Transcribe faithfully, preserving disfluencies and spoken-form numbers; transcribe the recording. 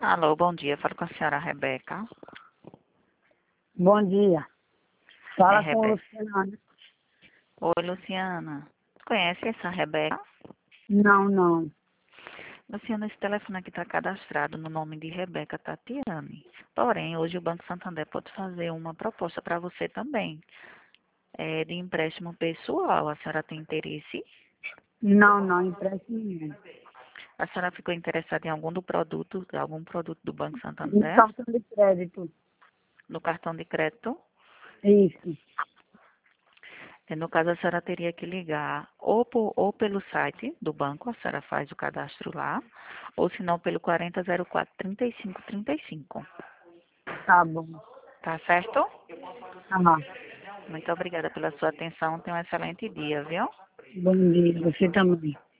Alô, bom dia. Falo com a senhora Rebeca. Bom dia. É Fala com o Rebeca. Luciano. Oi, Luciana. Conhece essa Rebeca? Não, não. Luciana, esse telefone aqui está cadastrado no nome de Rebeca Tatiane. Porém, hoje o Banco Santander pode fazer uma proposta para você também, é, de empréstimo pessoal. A senhora tem interesse? Não, não, empréstimo nenhum. A senhora ficou interessada em algum do produto, algum produto do Banco No Santander? cartão de crédito. No cartão de crédito? Isso. É, no caso, a senhora teria que ligar ou, por, ou pelo site do banco, a senhora faz o cadastro lá, ou se não pelo quarenta zero quatro, trinta e cinco trinta e cinco. Tá bom. Tá certo? Ah, Muito obrigada pela sua atenção. Tenha um excelente dia, viu? bom dia. Você também.